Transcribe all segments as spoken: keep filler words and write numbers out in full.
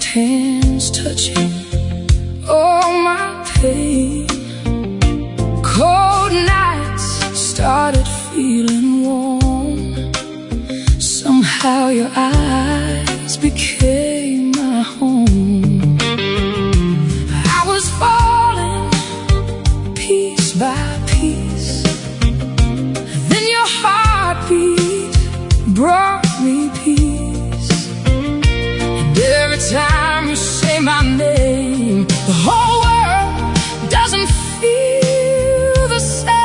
soft hands touching all my pain. Cold nights started feeling warm. Somehow your eyes became my home. I was falling piece by piece, then your heartbeat brought me peace. And every time you say my name, the whole world doesn't feel the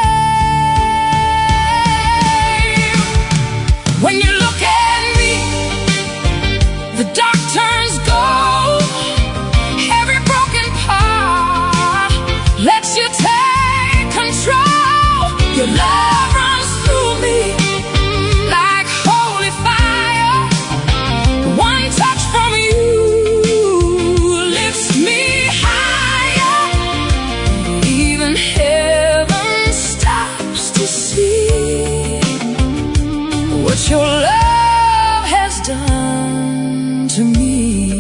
same. When you look at me, the dark turns gold. Every broken part lets you take control. Your love runs through me like holy fire. One touch from you lifts me higher. Even heaven stops to see what your love has done to me.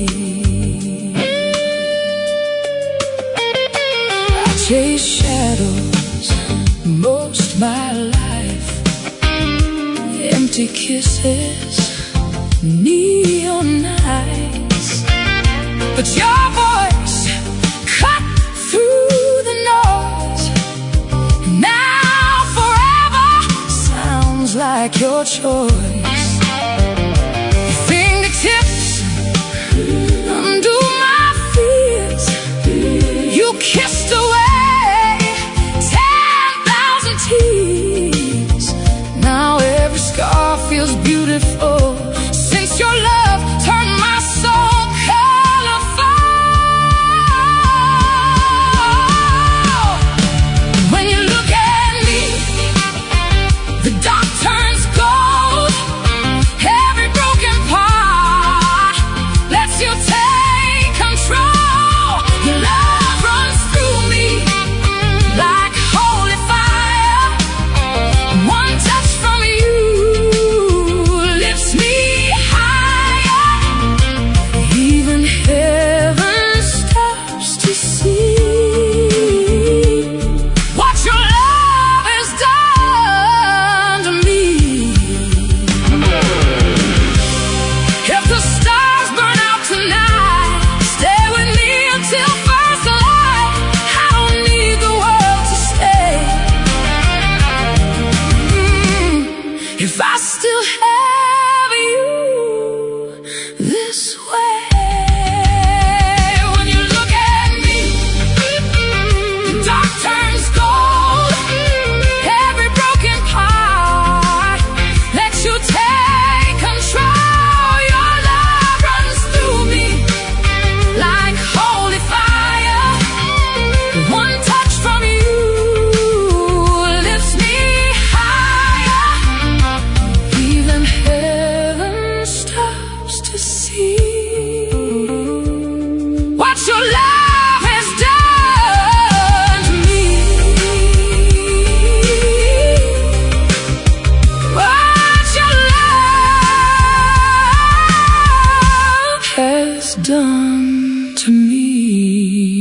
I chase shadows most my life, empty kisses, neon nights, but your voice cut through the noise. Now forever sounds like your choice. Your fingertips undo my fears. You kissed away ten thousand tears. Now every scar feels beautiful, since your love turned my soul colorful. When you look at me, the dark turns gold. Every broken part lets you take control. Your love runs through me like holy fire. One touch from you lifts me higher. Even heaven stops to see what your love has done to me. If the stars burn out tonight, stay with me until first light. I don't need the world to stay. Mm, If I still have you this way. When you look at me, the dark turns gold. Every broken part lets you take control. Your love runs through me like holy fire. One touch from you lifts me higher. Even heaven stops to see what your love has done to me. What your love has done to me.